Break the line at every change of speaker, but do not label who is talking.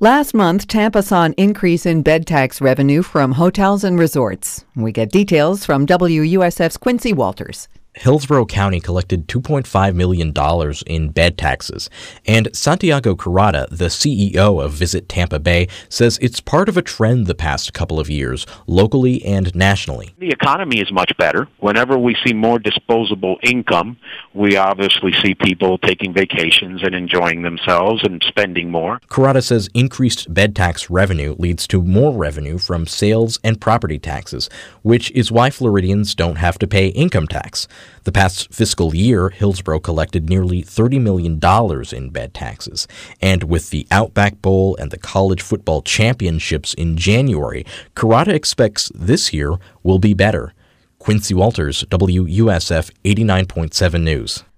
Last month, Tampa saw an increase in bed tax revenue from hotels and resorts. We get details from WUSF's Quincy Walters.
Hillsborough County collected $2.5 million in bed taxes, and Santiago Curata, the CEO of Visit Tampa Bay, says it's part of a trend the past couple of years, locally and nationally.
The economy is much better. Whenever we see more disposable income, we obviously see people taking vacations and enjoying themselves and spending more.
Curata says increased bed tax revenue leads to more revenue from sales and property taxes, which is why Floridians don't have to pay income tax. The past fiscal year, Hillsborough collected nearly $30 million in bed taxes. And with the Outback Bowl and the college football championships in January, Curata expects this year will be better. Quincy Walters, WUSF 89.7 News.